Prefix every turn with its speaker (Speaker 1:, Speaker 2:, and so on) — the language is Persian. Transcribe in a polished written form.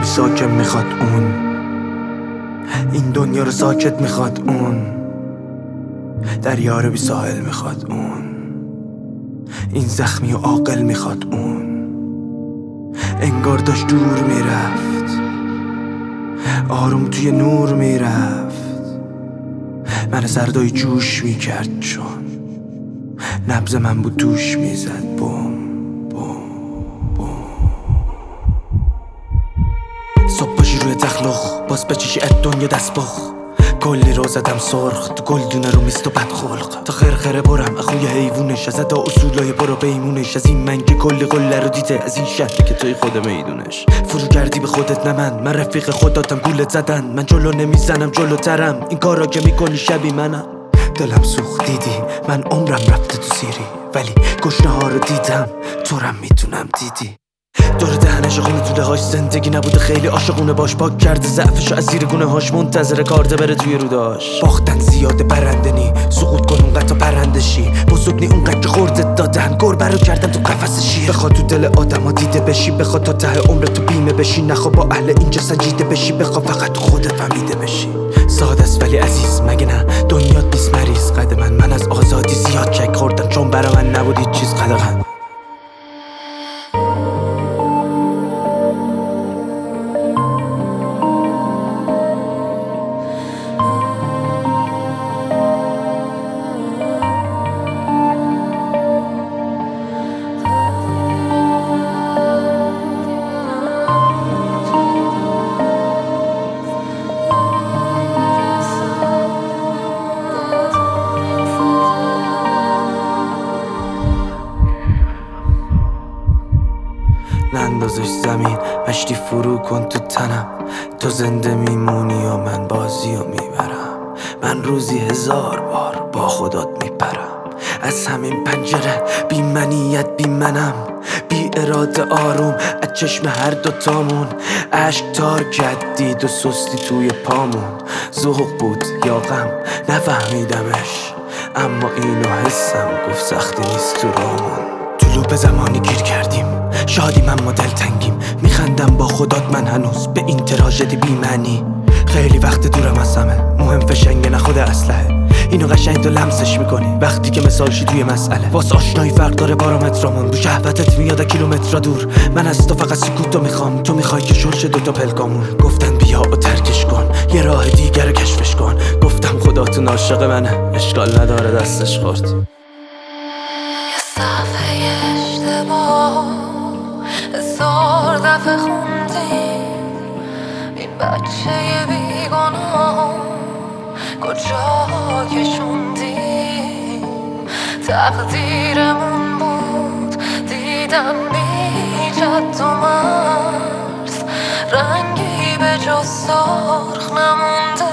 Speaker 1: بی ساکن میخواد اون، این دنیا رو ساکت میخواد اون، دریا رو بی ساحل میخواد اون، این زخمی و عاقل میخواد اون. انگار داشت دور میرفت، آروم توی نور میرفت، من سردای جوش میکرد چون نبض من بود دوش میزد بوم بوم بوم. صبح باشی روی تخلخ باز بچشی اد دنیا دست بخ، کلی رو زدم سرخ تو گلدونه رو میست و بد خلق، تا خرخره برم اخوی حیوونش، از ادا اصولای برو بیمونش، از این من که کلی قله رو دیده، از این شهری که توی خود میدونش. فرو کردی به خودت نه من رفیق خوداتم گولت زدن، من جلو نمیزنم جلوترم، این کارا که میکنی شبی منم. دلم سوخت دیدی من عمرم رفته تو سیری، ولی گشنه ها رو دیدم تو رم میتونم دیدی. دور دهنش خونه توله هاش زندگی نبوده خیلی عاشقونه باش، پاک کرده ضعفشو از زیر گونه هاش، منتظر کارده بره توی روداش. باختن زیاده برنده نی، سقوط کن اونقدر تا پرنده شی، بزرگ نی اونقدر که خوردت دادن، گربه رو کردن تو قفس شیر. بخواد تو دل آدم ها دیده بشی، بخواد تا ته عمر تو بیمه بشی، نخوا با اهل اینجا سنجیده بشی، بخواد فقط تو خودت فهمیده بشی. ساده است ولی عزیز مگه نه دنیات بیست مریض، قد من از آزادی زیاد چک خوردم، چون برا من نبودی چیز قدغن. نندازش زمین مشتی فرو کن تو تنم، تو زنده میمونی و من بازی رو میبرم، من روزی 1000 بار با خودت میپرم، از همین پنجره بی منیت بی منم، بی اراده آروم از چشم هر دوتامون، عشق تار کردید و سستی توی پامون، ذوق بود یا غم نفهمیدمش، اما اینو حسم گفت سختی نیست تو رامون. تو لوپ زمانی گیر کردیم، شادیم اما دلتنگیم، میخندم با خدات من هنوز به این تراژدی بی معنی، خیلی وقت دورم از همه، مهم فشنگه نه خود اسلحه، اینو قشنگ تو لمسش میکنی وقتی که مثالشی توی مسئله، واس آشنایی فرق داره پارامترامون، رو شهوتت میاد کیلومترا دور، من از تو فقط سکوتو میخوام، تو میخوای که شلش دوتا پلکامون. گفتن بیا و ترکش کن یه راه دیگر رو کشفش کن، گفتم خداتون عاشق منه اشکال نداره دستش خورد.
Speaker 2: صفحه اشتباه 1000 دفعه خوندیم، این بچه بیگناه کجا کشوندیم، تقدیرمون بود دیدم بی جد و مرز، رنگی به جز سرخ نمونده،